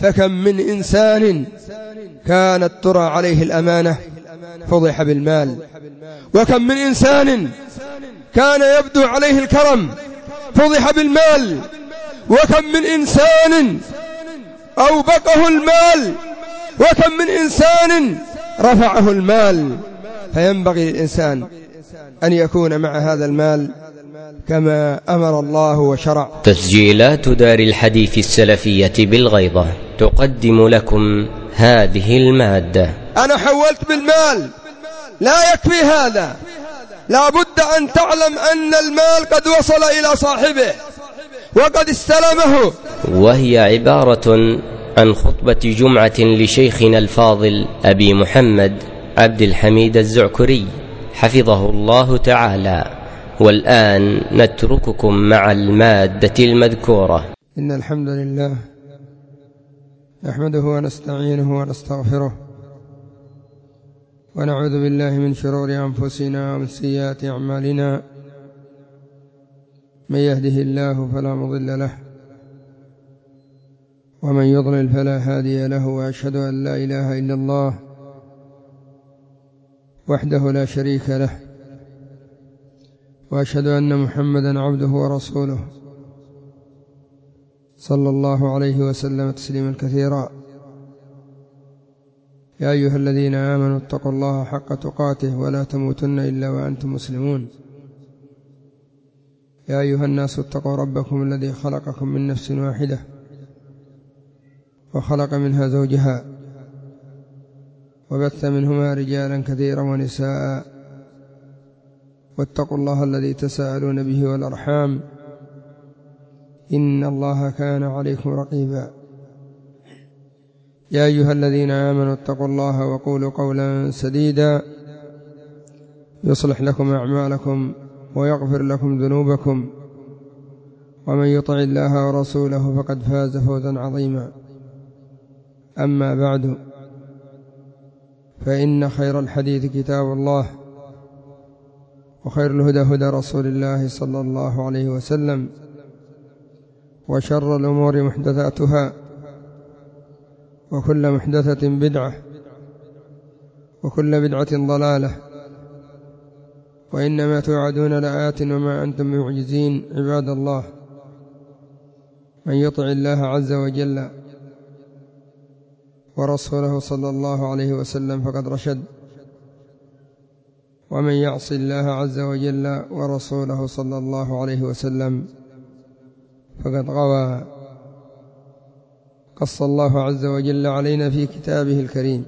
فكم من إنسان كانت ترى عليه الأمانة فضح بالمال، وكم من إنسان كان يبدو عليه الكرم فضح بالمال، وكم من إنسان أوبقه المال، وكم من إنسان رفعه المال. فينبغي للإنسان أن يكون مع هذا المال كما أمر الله وشرع. تسجيلات دار الحديث السلفية بالغيضة تقدم لكم هذه المادة. أنا حولت بالمال، لا يكفي هذا، لا بد أن تعلم أن المال قد وصل إلى صاحبه وقد استلمه. وهي عبارة عن خطبة جمعة لشيخنا الفاضل أبي محمد عبد الحميد الزعكري حفظه الله تعالى. والآن نترككم مع المادة المذكورة. إن الحمد لله نحمده ونستعينه ونستغفره، ونعوذ بالله من شرور أنفسنا ومن سيئات أعمالنا. من يهده الله فلا مضل له، ومن يضلل فلا هادي له، وأشهد أن لا إله إلا الله وحده لا شريك له، وأشهد أن محمدا عبده ورسوله صلى الله عليه وسلم تسليما كثيرا. يا أيها الذين آمنوا اتقوا الله حق تقاته ولا تموتن إلا وأنتم مسلمون. يا أيها الناس اتقوا ربكم الذي خلقكم من نفس واحدة وخلق منها زوجها وبث منهما رجالا كثيرا ونساء، واتقوا الله الذي تساءلون به والأرحام إن الله كان عليكم رقيبا. يا أيها الذين آمنوا اتقوا الله وقولوا قولا سديدا يصلح لكم أعمالكم ويغفر لكم ذنوبكم، ومن يطع الله ورسوله فقد فاز فوزا عظيما. أما بعد، فإن خير الحديث كتاب الله، وخير الهدى هدى رسول الله صلى الله عليه وسلم، وشر الأمور محدثاتها، وكل محدثة بدعة، وكل بدعة ضلالة، وإنما توعدون لآت وما أنتم بمعجزين. عباد الله، من يطع الله عز وجل ورسوله صلى الله عليه وسلم فقد رشد، ومن يعص الله عز وجل ورسوله صلى الله عليه وسلم فقد غوى. قص الله عز وجل علينا في كتابه الكريم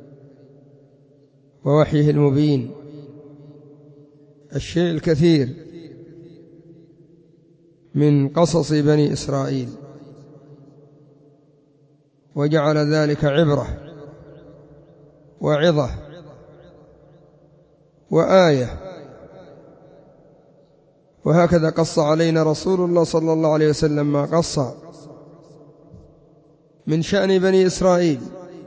ووحيه المبين الشيء الكثير من قصص بني إسرائيل، وجعل ذلك عبرة وعظة وآية. وهكذا قص علينا رسول الله صلى الله عليه وسلم ما قص من شأن بني إسرائيل،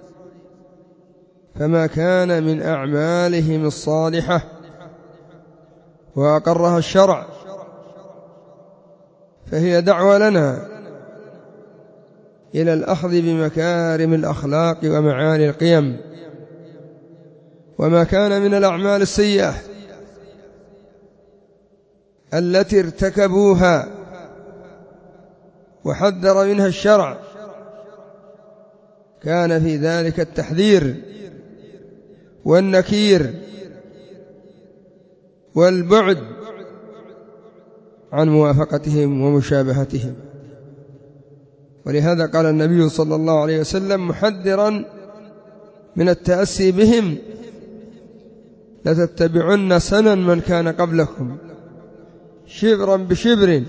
فما كان من أعمالهم الصالحة وأقرها الشرع فهي دعوة لنا إلى الأخذ بمكارم الأخلاق ومعالي القيم. وما كان من الأعمال السيئة التي ارتكبوها وحذر منها الشرع كان في ذلك التحذير والنكير والبعد عن موافقتهم ومشابهتهم. ولهذا قال النبي صلى الله عليه وسلم محذرا من التأسي بهم: لتتبعن سنن من كان قبلكم شبرا بشبر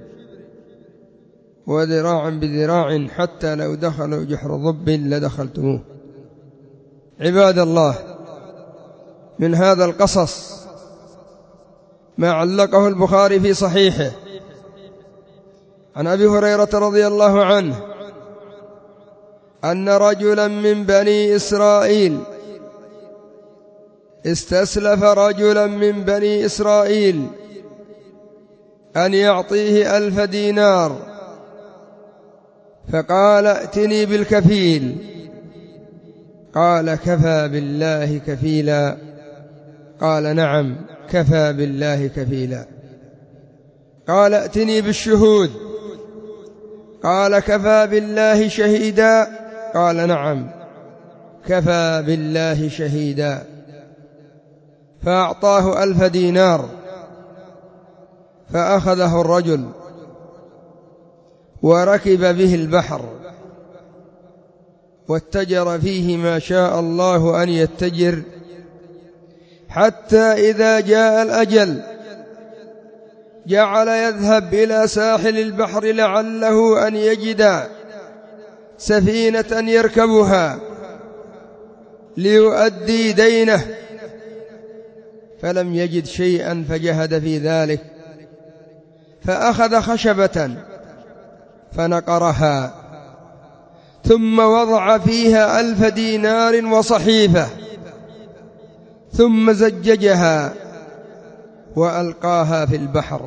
وذراعا بذراع حتى لو دخلوا جحر ضب لدخلتموه. عباد الله، من هذا القصص ما علقه البخاري في صحيحه عن أبي هريرة رضي الله عنه أن رجلا من بني إسرائيل استسلف رجلا من بني إسرائيل أن يعطيه 1000 دينار، فقال ائتني بالكفيل. قال كفى بالله كفيلا؟ قال نعم كفى بالله كفيلا. قال ائتني بالشهود. قال كفى بالله شهيدا؟ قال نعم كفى بالله شهيدا. فأعطاه 1000 دينار، فأخذه الرجل وركب به البحر واتجر فيه ما شاء الله أن يتجر، حتى إذا جاء الأجل جعل يذهب إلى ساحل البحر لعله أن يجد سفينة يركبها ليؤدي دينه، فلم يجد شيئا فجهد في ذلك، فأخذ خشبة فنقرها، ثم وضع فيها 1000 دينار وصحيفة، ثم زججها وألقاها في البحر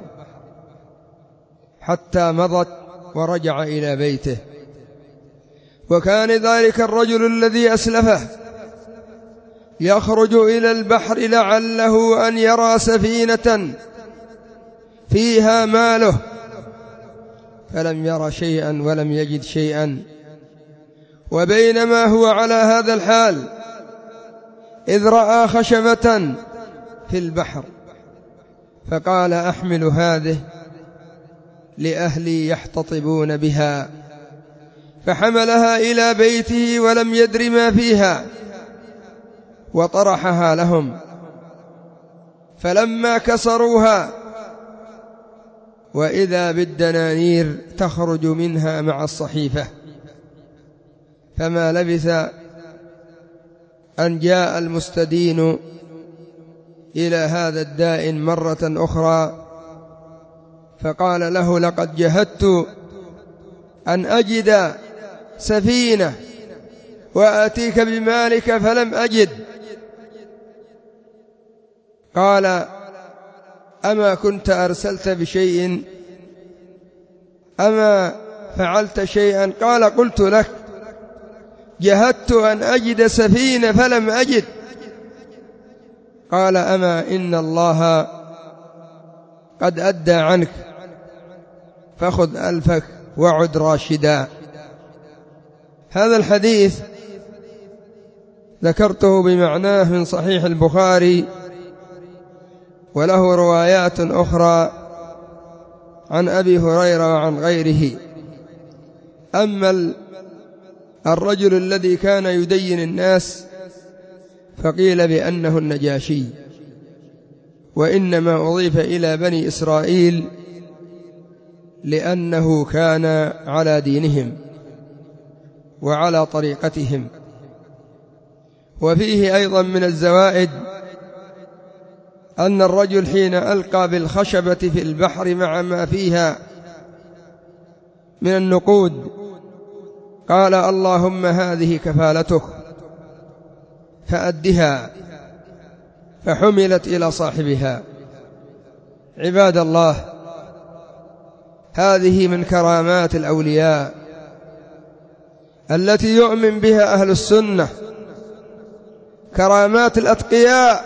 حتى مضت ورجع إلى بيته. وكان ذلك الرجل الذي أسلفه يخرج إلى البحر لعله أن يرى سفينة فيها ماله، فلم ير شيئا ولم يجد شيئا. وبينما هو على هذا الحال إذ رأى خشبة في البحر، فقال أحمل هذه لأهلي يحتطبون بها، فحملها إلى بيته ولم يدر ما فيها وطرحها لهم، فلما كسروها وإذا بالدنانير تخرج منها مع الصحيفة، فما لبث أن جاء المستدين إلى هذا الدائن مرة أخرى فقال له لقد جهدت أن أجد سفينة وآتيك بمالك فلم أجد. قال أما كنت أرسلت بشيء؟ أما فعلت شيئا؟ قال قلت لك جهدت أن أجد سفينة فلم أجد. قال أما إن الله قد أدى عنك، فخذ 1000 وعد راشدا. هذا الحديث ذكرته بمعناه من صحيح البخاري، وله روايات أخرى عن أبي هريرة وعن غيره. أما الرجل الذي كان يدين الناس فقيل بأنه النجاشي، وإنما أضيف إلى بني إسرائيل لأنه كان على دينهم وعلى طريقتهم. وفيه أيضا من الزوائد أن الرجل حين ألقى بالخشبة في البحر مع ما فيها من النقود قال اللهم هذه كفالتك فأدها، فحملت إلى صاحبها. عباد الله، هذه من كرامات الأولياء التي يؤمن بها أهل السنة، كرامات الأتقياء،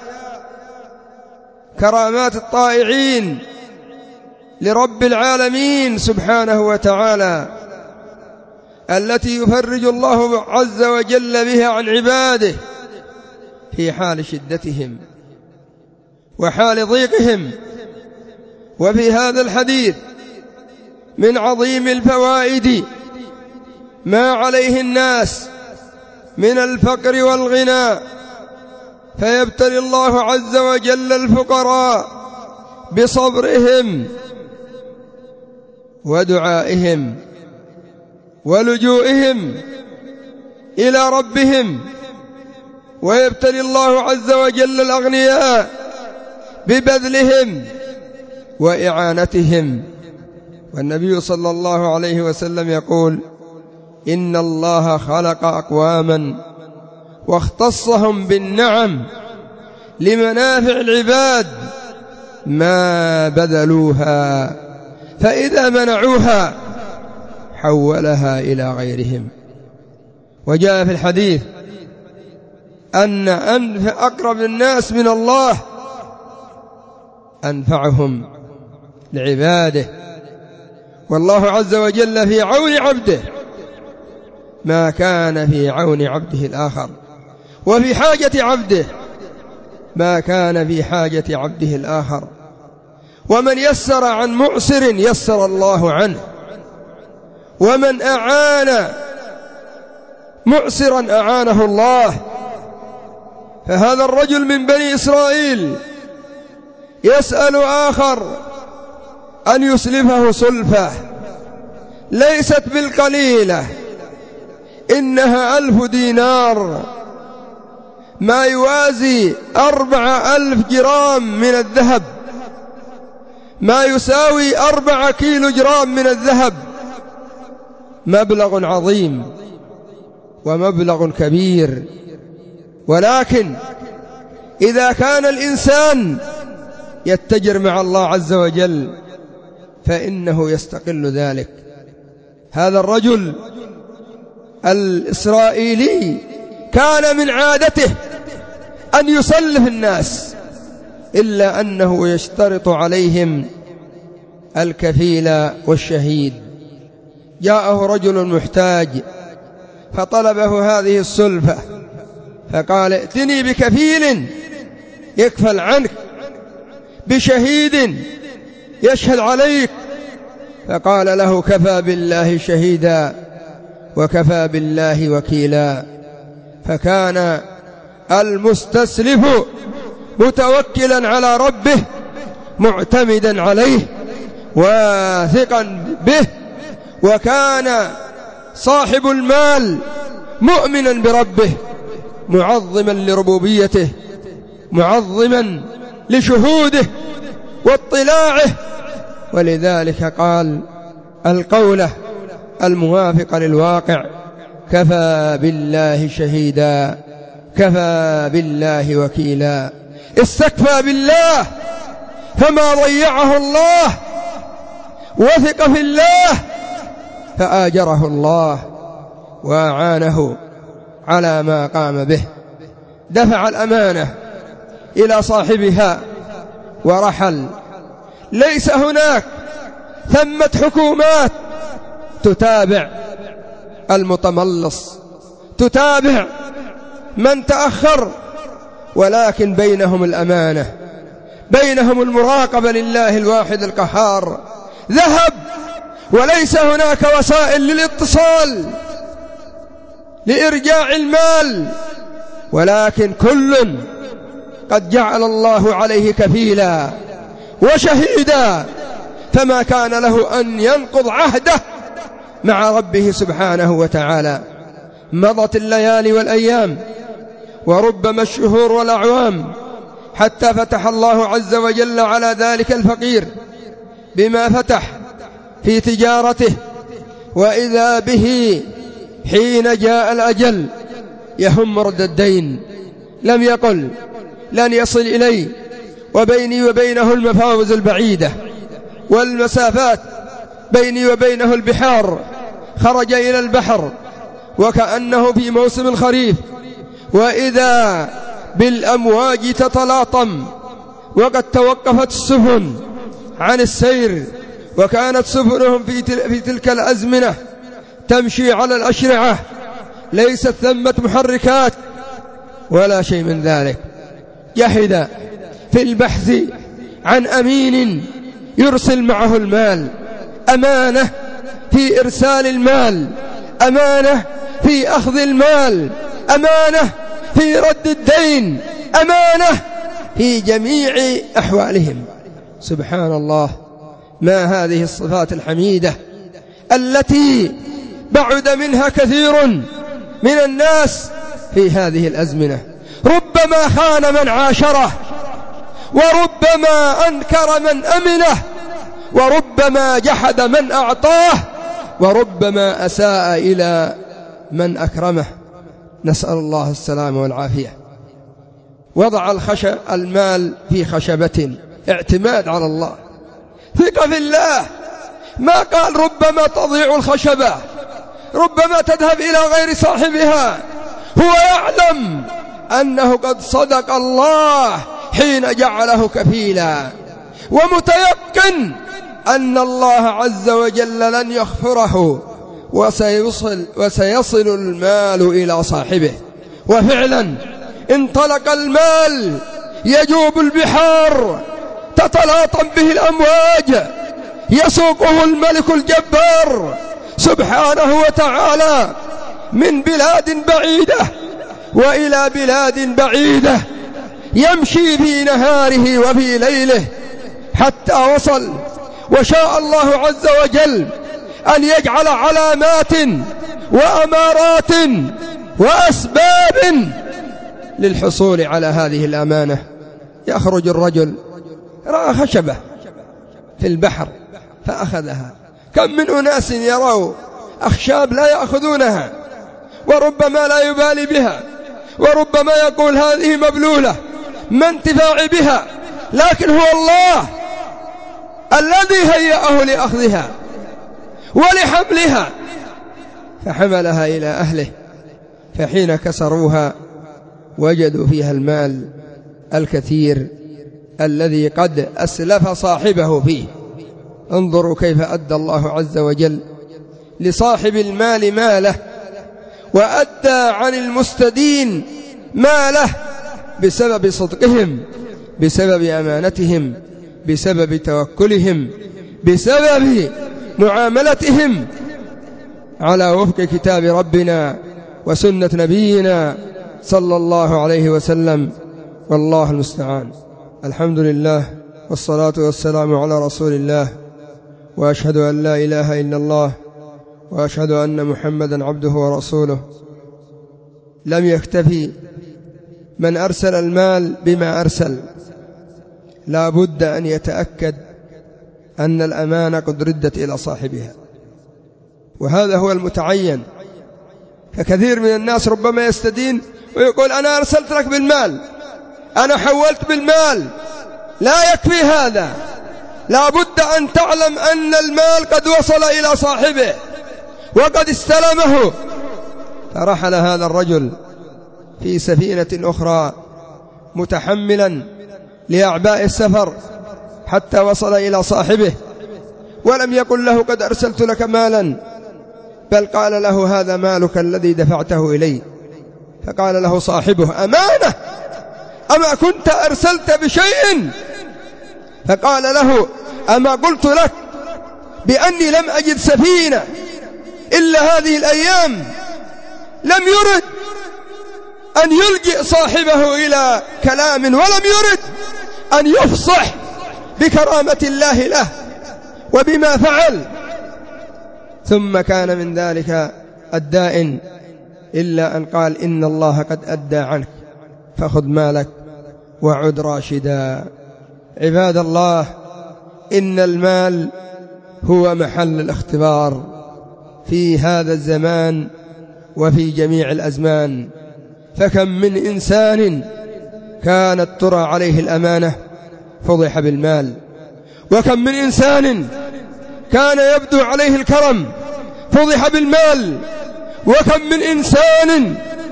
كرامات الطائعين لرب العالمين سبحانه وتعالى، التي يفرج الله عز وجل بها عن عباده في حال شدتهم وحال ضيقهم. وفي هذا الحديث من عظيم الفوائد ما عليه الناس من الفقر والغنى، فيبتلي الله عز وجل الفقراء بصبرهم ودعائهم ولجوئهم إلى ربهم، ويبتلي الله عز وجل الأغنياء ببذلهم وإعانتهم. والنبي صلى الله عليه وسلم يقول إن الله خلق أقواما واختصهم بالنعم لمنافع العباد ما بذلوها، فإذا منعوها حولها إلى غيرهم. وجاء في الحديث أن أقرب الناس من الله أنفعهم لعباده، والله عز وجل في عون عبده ما كان في عون عبده الآخر، وفي حاجة عبده ما كان في حاجة عبده الآخر. ومن يسر عن معسر يسر الله عنه، ومن أعان معسرا أعانه الله. فهذا الرجل من بني إسرائيل يسأل آخر أن يسلفه سلفة ليست بالقليلة، إنها 1000 دينار، ما يوازي 4000 جرام من الذهب، ما يساوي 4 كيلو جرام من الذهب. مبلغ عظيم ومبلغ كبير. ولكن إذا كان الإنسان يتجر مع الله عز وجل فإنه يستقل ذلك. هذا الرجل الإسرائيلي كان من عادته أن يسلف الناس، إلا أنه يشترط عليهم الكفيل والشهيد. جاءه رجل محتاج فطلبه هذه السلفة، فقال ائتني بكفيل يكفل عنك، بشهيد يشهد عليك. فقال له كفى بالله شهيدا وكفى بالله وكيلا. فكان المستسلف متوكلا على ربه معتمدا عليه واثقا به، وكان صاحب المال مؤمنا بربه معظما لربوبيته معظما لشهوده واطلاعه. ولذلك قال القولة الموافقة للواقع: كفى بالله شهيدا كفى بالله وكيلا. استكفى بالله فما ضيعه الله، وثق في الله فآجره الله وأعانه على ما قام به. دفع الأمانة إلى صاحبها ورحل. ليس هناك ثمة حكومات تتابع المتملص، تتابع من تأخر، ولكن بينهم الأمانة، بينهم المراقبة لله الواحد القهار. ذهب وليس هناك وسائل للاتصال لإرجاع المال، ولكن كل قد جعل الله عليه كفيلا وشهيدا، فما كان له أن ينقض عهده مع ربه سبحانه وتعالى. مضت الليالي والأيام وربما الشهور والأعوام حتى فتح الله عز وجل على ذلك الفقير بما فتح في تجارته، وإذا به حين جاء الأجل يهم رد الدين، لم يقل لن يصل إلي، وبيني وبينه المفاوز البعيدة والمسافات، بيني وبينه البحار. خرج إلى البحر وكأنه في موسم الخريف، وإذا بالأمواج تتلاطم، وقد توقفت السفن عن السير، وكانت سفنهم في تلك الأزمنة تمشي على الأشرعة، ليست ثمة محركات ولا شيء من ذلك. جحد في البحث عن أمين يرسل معه المال، أمانة في إرسال المال، أمانة في أخذ المال، أمانة في رد الدين، أمانة في جميع أحوالهم. سبحان الله، ما هذه الصفات الحميدة التي بعد منها كثير من الناس في هذه الأزمنة. ربما خان من عاشره، وربما أنكر من أمنه، وربما جحد من أعطاه، وربما أساء إلى من أكرمه. نسأل الله السلامة والعافية. وضع المال في خشبة، اعتماد على الله، ثقة في الله، ما قال ربما تضيع الخشبة، ربما تذهب إلى غير صاحبها. هو يعلم أنه قد صدق الله حين جعله كفيلا، ومتيقن أن الله عز وجل لن يغفره، وسيصل المال إلى صاحبه. وفعلا انطلق المال يجوب البحار، تتلاطم به الأمواج، يسوقه الملك الجبار سبحانه وتعالى من بلاد بعيدة وإلى بلاد بعيدة، يمشي في نهاره وفي ليله حتى وصل. وشاء الله عز وجل أن يجعل علامات وأمارات وأسباب للحصول على هذه الأمانة. يخرج الرجل رأى خشبة في البحر فأخذها. كم من أناس يروا أخشاب لا يأخذونها، وربما لا يبالي بها، وربما يقول هذه مبلولة ما انتفاع بها، لكن هو الله الذي هيأه لأخذها ولحملها، فحملها إلى أهله، فحين كسروها وجدوا فيها المال الكثير الذي قد أسلف صاحبه فيه. انظروا كيف أدى الله عز وجل لصاحب المال ماله، وأدى عن المستدين ماله بسبب صدقهم، بسبب أمانتهم، بسبب توكلهم، بسبب معاملتهم على وفق كتاب ربنا وسنة نبينا صلى الله عليه وسلم. والله المستعان. الحمد لله والصلاة والسلام على رسول الله، وأشهد أن لا إله إلا الله، وأشهد أن محمدا عبده ورسوله. لم يكتفي من أرسل المال بما أرسل، لا بد أن يتأكد أن الأمانة قد ردت إلى صاحبها، وهذا هو المتعين. فكثير من الناس ربما يستدين ويقول أنا أرسلت لك بالمال، أنا حولت بالمال. لا يكفي هذا، لا بد أن تعلم أن المال قد وصل إلى صاحبه وقد استلمه. فرحل هذا الرجل في سفينة أخرى متحملا لأعباء السفر حتى وصل إلى صاحبه، ولم يقل له قد أرسلت لك مالا، بل قال له هذا مالك الذي دفعته إلي. فقال له صاحبه أمانة، أما كنت أرسلت بشيء؟ فقال له أما قلت لك بأني لم أجد سفينة إلا هذه الأيام؟ لم يرد أن يلجئ صاحبه إلى كلام، ولم يرد أن يفصح بكرامة الله له وبما فعل. ثم كان من ذلك الدائن إلا أن قال إن الله قد أدى عنك فخذ مالك وعد راشدا. عباد الله، إن المال هو محل الاختبار في هذا الزمان وفي جميع الأزمان. فكم من إنسان كانت ترى عليه الأمانة فضح بالمال، وكم من إنسان كان يبدو عليه الكرم فضح بالمال، وكم من إنسان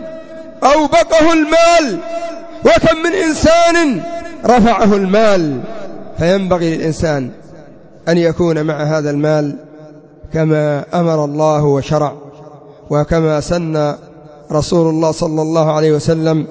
أوبقه المال، وكم من إنسان رفعه المال. فينبغي للإنسان أن يكون مع هذا المال كما أمر الله وشرع، وكما سن رسول الله صلى الله عليه وسلم،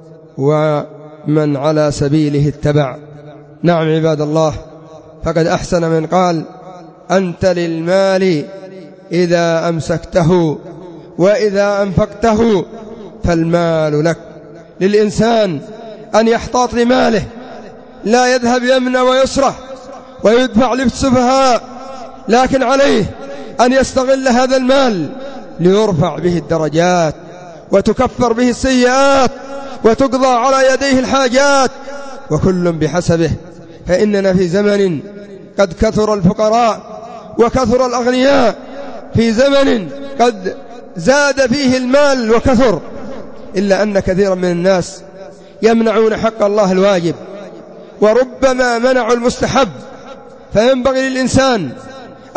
ومن على سبيله اتبع. نعم عباد الله، فقد أحسن من قال أنت للمال إذا أمسكته وإذا أنفقته فالمال لك. للإنسان أن يحتاط لماله، لا يذهب يمنى ويسره ويدفع للسفهاء، لكن عليه أن يستغل هذا المال ليرفع به الدرجات وتكفر به السيئات وتقضى على يديه الحاجات، وكل بحسبه. فإننا في زمن قد كثر الفقراء وكثر الأغنياء، في زمن قد زاد فيه المال وكثر، إلا أن كثيرا من الناس يمنعون حق الله الواجب، وربما منعوا المستحب. فينبغي للإنسان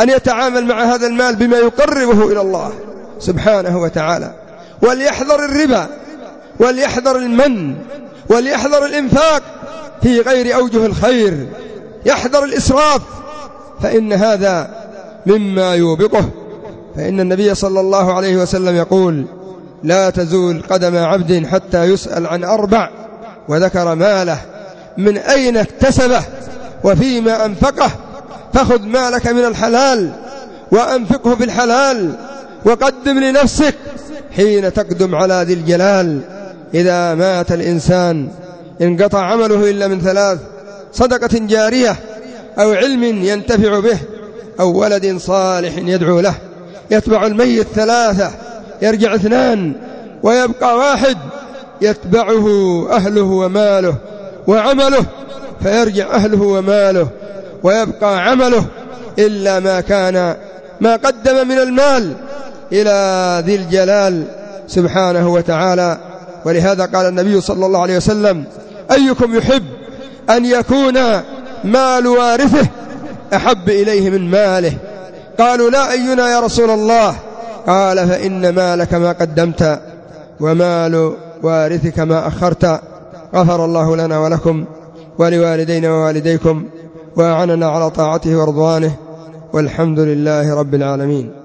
أن يتعامل مع هذا المال بما يقربه إلى الله سبحانه وتعالى. وليحذر الربا، وليحذر المن، وليحذر الإنفاق في غير أوجه الخير، يحذر الإسراف، فإن هذا مما يوبقه. فإن النبي صلى الله عليه وسلم يقول: لا تزول قدم عبد حتى يسأل عن 4، وذكر ماله من أين اكتسبه وفيما أنفقه. فخذ مالك من الحلال وأنفقه في الحلال، وقدم لنفسك حين تقدم على ذي الجلال. إذا مات الإنسان انقطع عمله إلا من 3: صدقة جارية، أو علم ينتفع به، أو ولد صالح يدعو له. يتبع الميت 3، يرجع 2، ويبقى 1 يتبعه أهله وماله وعمله، فيرجع أهله وماله ويبقى عمله إلا ما قدم من المال إلى ذي الجلال سبحانه وتعالى. ولهذا قال النبي صلى الله عليه وسلم: أيكم يحب أن يكون مال وارثه أحب إليه من ماله؟ قالوا: لا أينا يا رسول الله؟ قال: فإن مالك ما قدمت، ومال وارثك ما أخرت. غفر الله لنا ولكم ولوالدينا ووالديكم، وأعننا على طاعته ورضوانه، والحمد لله رب العالمين.